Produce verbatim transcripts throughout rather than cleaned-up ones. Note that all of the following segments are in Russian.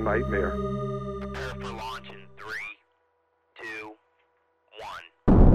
nightmare. Prepare for launch in three, two, one.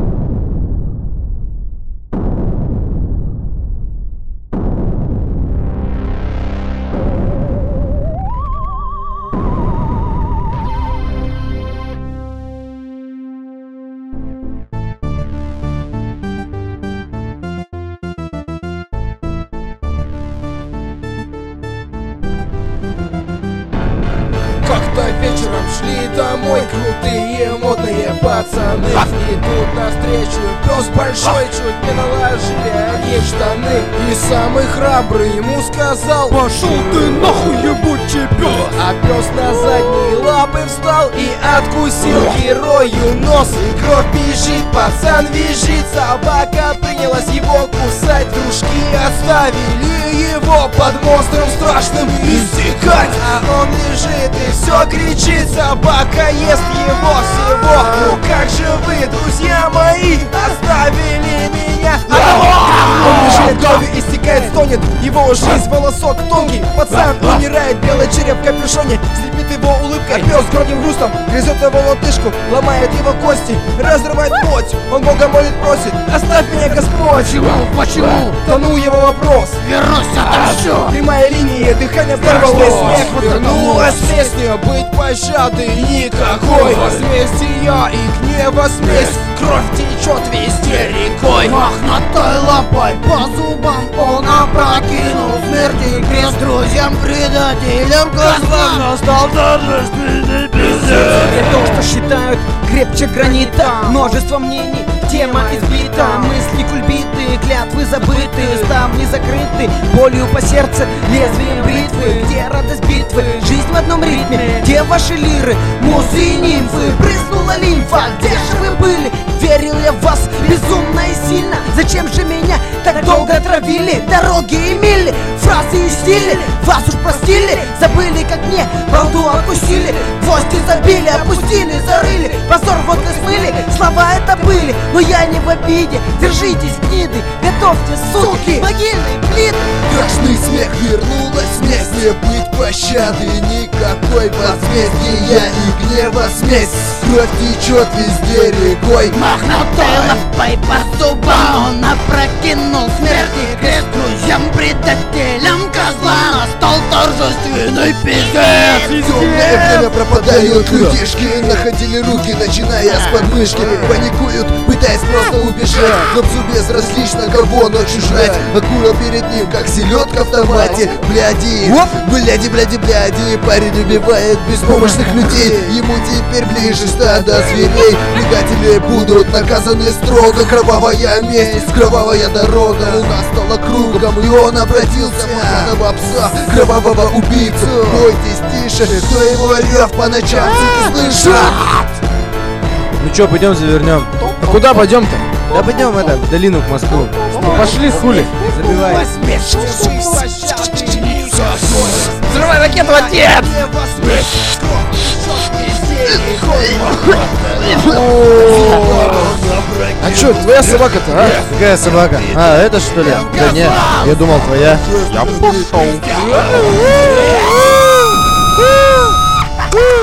Как-то вечером шли домой крутые модные пацаны. Идут навстречу, пес большой, чуть не наложили они в штаны. И самый храбрый ему сказал: пошел ты нахуй, ебучий пес. А пес на задние лапы встал и откусил герою нос. И кровь бежит, пацан визжит, собака принялась его кусать. Дружки оставили его под монстром страшным истекать. А он лежит и все кричит, собака ест его всего. Ну как же вы, друзья мои, оставили меня одного? Он лежит, кровью истекает, стонет, его жизнь волосок тонкий. Пацан умирает, белый череп в капюшоне, слепит его улыбка. Пес громким грустом грызет его лодыжку, ломает его кости, разрывает плоть. Он Бога молит, просит: оставь меня, Господь. Почему? Почему? Тонул его вопрос. Вернусь, отомщу. Прямая линия, дыхание оборвалось, смех вернулась песня. Быть пощады никакой, возмездия и гнева смесь. Кровь течет везде рекой. Мохнатой лапой по зубам он опрокинул смерти крест друзьям, предателям, козлам. Настал торжественный пиздец. То, что считают крепче гранита, множество мнений, тема избита. Мысли кульбиты, клятвы забыты, ставни закрыты, болью по сердцу, лезвием бритвы. Где радость битвы, жизнь в одном ритме? Где ваши лиры, музы и нимфы? Брызнула лимфа, где же вы были? Верил я в вас безумно и сильно. Зачем же меня так долго травили? Дороги и мили, фразы и стили. Вас уж простили, забыли, как мне балду откусили. Гвозди забили, опустили, зарыли, позор водкой смыли. Слова это были, но я не в обиде. Держитесь, гниды, готовьте, суки, могильные плиты. Страшный смех, вернулась смесь. Не быть пощады никакой, возмездия и гнева смесь. Кровь течет везде рекой. Мохнатой лапой по зубам он опрокинул смерти крест друзьям, предателям, козлам. Настал торжественный пиздец. Темное время пропадают людишки, находили руки, начиная с подмышки. Паникуют, пытаясь просто убежать, но псу безразлично, кого ночью жрать. Акула перед ним, как селедка в томате. Бляди, бляди, бляди, бляди. Парень убивает беспомощных людей. Ему теперь ближе стадо зверей. Предатели будут наказаны строго. Кровавая месть, кровавая дорога луна стала кругом, и он обратился в мохнатого пса, кровавого убийцу. Бойтесь тише, кто его рев по ночам слышат. Ну чё, пойдем завернем. А куда пойдем-то? Да пойдем это, в долину к Москву. Пошли, хули. Забивай. Взрывай ракету, отец! А чё, твоя собака-то, а? Какая собака? А, это что ли? Да нет, я думал твоя. Я пошел.